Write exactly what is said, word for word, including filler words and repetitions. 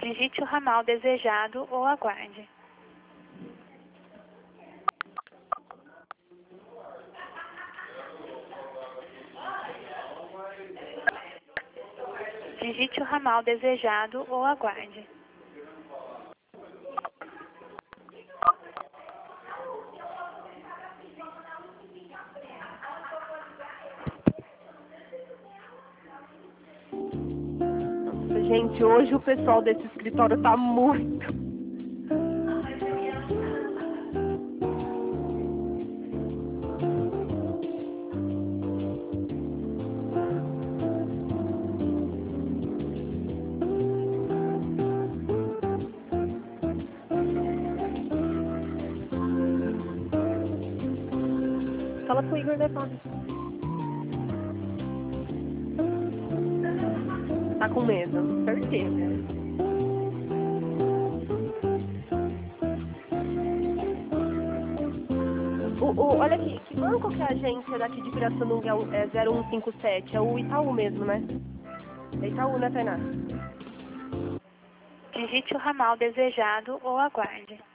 Digite o ramal desejado ou aguarde. Digite o ramal desejado ou aguarde. Gente, hoje o pessoal desse escritório tá muito... Fala pro Igor levar. Tá com medo, certeza. O, o, olha aqui, que banco que é a agência daqui de Pirassununga é, o- é zero um cinco sete? É o Itaú mesmo, né? É Itaú, né, Tainá? Digite o ramal desejado ou aguarde.